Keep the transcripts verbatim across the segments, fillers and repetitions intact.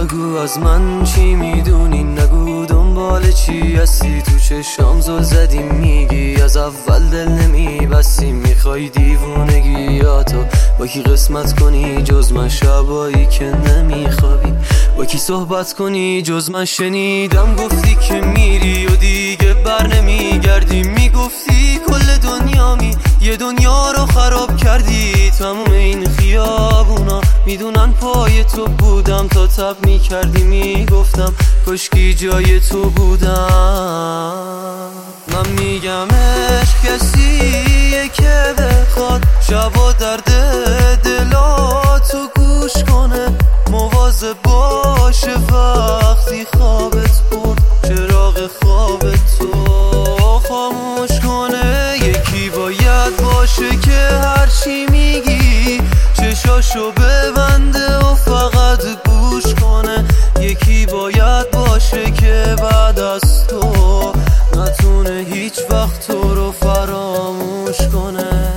بگو از من چی میدونی، نگو دنبال چی هستی. تو چشام زل زدی میگی از اول دل نمیبستی. میخوای دیوونگی یا تو با کی قسمت کنی جز من، شبایی که نمیخوابی با کی صحبت کنی جز من. شنیدم گفتی که میری و دیگه بر نمیگردی، میگفتی کل دنیامی یه دنیا رو خراب کردی. تموم این خیابونا میدونن پای تو بودم، تا تب میکردی میگفتم کشکی جای تو بودم. من میگم عشق کسیه که بخواد شبا درد دلاتو گوش کنه، مواظب باشه وقتی خوابت برد چراغ خوابتو خاموش کنه. یکی باید باشه که هرچی میگی چشاشو ببنده و فقط گوش کنه. یکی باید باشه که بعد از تو نتونه هیچ وقت تو رو فراموش کنه.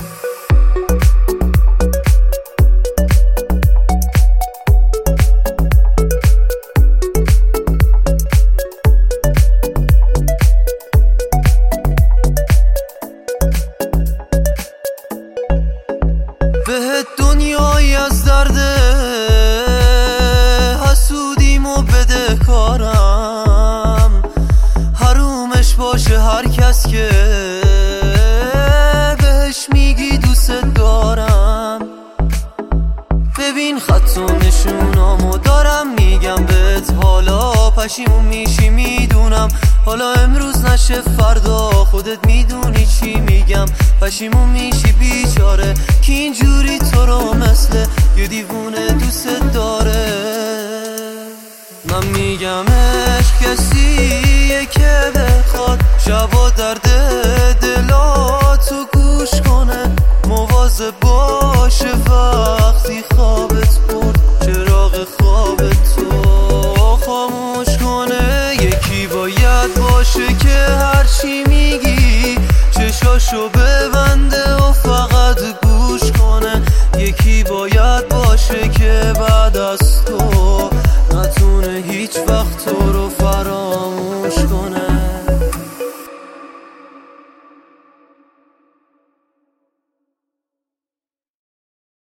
به دنیایی از درد حسودیم و بده کارم، حرومش باشه هر کس که بهش میگی دوست دارم. ببین خط و نشونامو دارم میگم بهت، حالا پشیمون میشی میدونم، حالا امروز نشه فردا خودت میدونی چی میگم. پشیمون میشی بیچاره که اینجوری تو رو مثل یه دیوونه دوست داره. من میگم عشق کسیه که بخواد شبا درد دلاتو گوش کنه، مواظب باشه